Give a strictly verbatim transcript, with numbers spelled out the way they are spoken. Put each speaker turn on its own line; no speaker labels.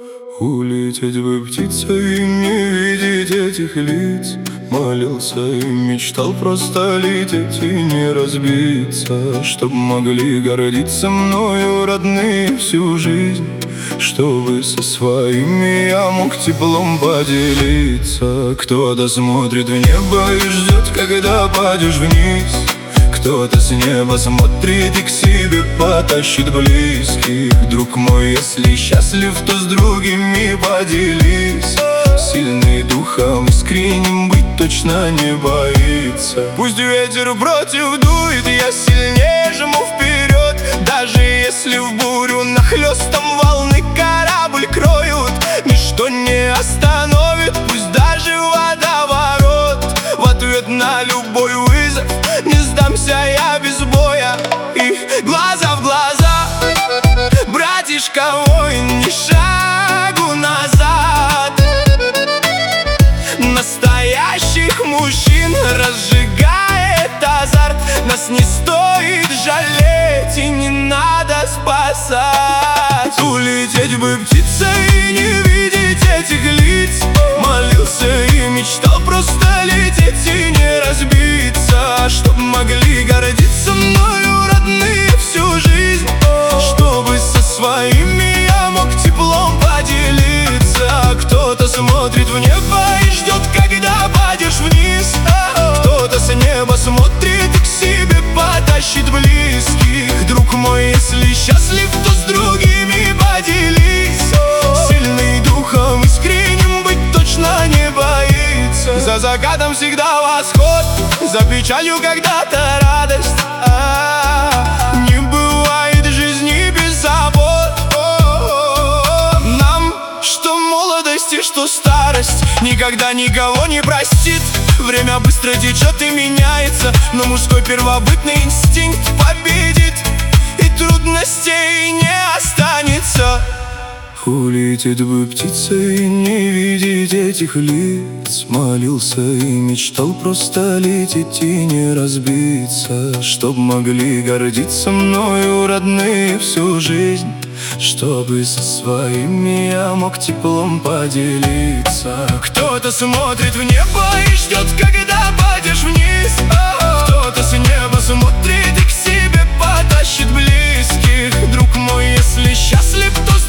Улететь бы птицей и не видеть этих лиц. Молился и мечтал просто лететь и не разбиться, чтоб могли гордиться мною родные всю жизнь, чтобы со своими я мог теплом поделиться. Кто-то смотрит в небо и ждет, когда падешь вниз. Кто-то с неба смотрит и к себе потащит близких. Друг мой, если счастлив, то с другими поделись. Сильный духом, искренним быть точно не боится. Пусть ветер против дует, я сильнее жму вперед. Даже если в бурю нахлёстом волны корабль кроют, ничто не остановит, пусть даже водоворот. В ответ на любой вызов не сдамся я без боя. И глаза в глаза, братишка мой, ни шагу назад. Настоящих мужчин разжигает азарт. Нас не стоит жалеть и не надо спасать. Улететь бы птицей и не видеть этих лиц. Молился и мечтал просто лететь и не разбиться, чтоб могли гордиться мною родные всю жизнь, чтобы со своими я мог теплом поделиться. Кто-то смотрит в небо и ждет, когда падешь вниз. Кто-то с неба смотрит и к себе потащит близких. Друг мой, если счастлив, то с другими поделись. Сильный духом, искренним быть точно не боится. За закатом всегда восход, за печалью когда-то радость. А-а-а. Не бывает жизни без забот. Нам что молодость и что старость никогда никого не простит. Время быстро течет и меняется, но мужской первобытный инстинкт победит, и трудностей не останется. Улететь бы птицей и не видеть этих лиц. Молился и мечтал просто лететь и не разбиться, чтоб могли гордиться мною родные всю жизнь, чтобы со своими я мог теплом поделиться. Кто-то смотрит в небо и ждет, когда падешь вниз. Кто-то с неба смотрит и к себе потащит близких. Друг мой, если счастлив, то